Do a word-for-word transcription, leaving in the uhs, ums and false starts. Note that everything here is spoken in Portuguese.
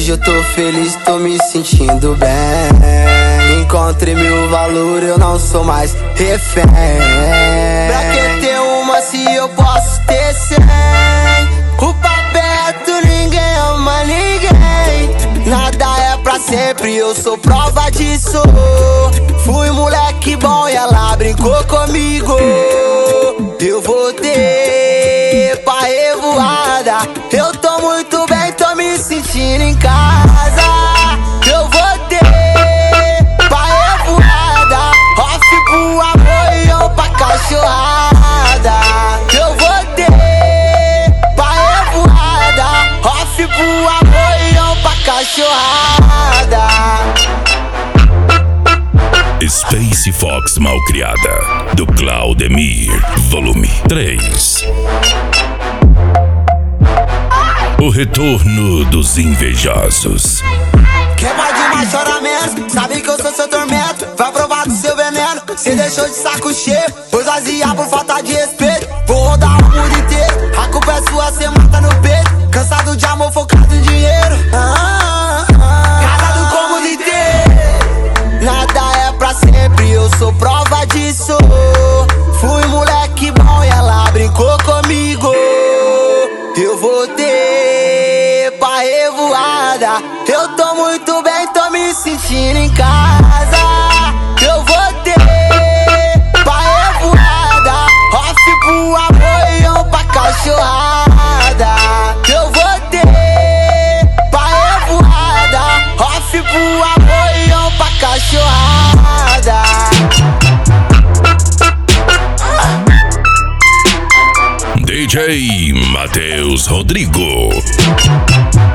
Hoje eu tô feliz, tô me sentindo bem. Encontrei meu valor, eu não sou mais refém. Pra que ter uma se eu posso ter cem? O papeto, ninguém ama ninguém. Nada é pra sempre, eu sou prova disso. Fui moleque bom e ela brincou comigo. Eu voltei pra revoada. Eu tô muito bem, tô me sentindo em casa. Eu voltei pra revoada. Off pro amor e eu pra cachorrada. Eu voltei pra revoada. Off pro amor e eu pra cachorrada. Space Fox Malcriada, do Claudemir, volume três. O retorno dos invejosos. Quem vai demais chora menos, sabe que eu sou seu tormento. Vai provar do seu veneno, cê deixou de saco cheio. Pois azia por falta de respeito. Vou rodar o mundo inteiro, a culpa é sua, cê mata no peito. Cansado de amor, focado em dinheiro. ah, ah, ah. Casado com o mundo inteiro. Nada é pra sempre, eu sou prova disso. Fui moleque bom e ela brincou comigo. Eu voltei pra revoada. Eu tô muito bem, tô me sentindo em casa. Eu voltei pra revoada. Off pro amor e eu pra cachorrada. Eu voltei pra revoada. Off pro amor e eu pra cachorrada. D J Matheus Rodrigo.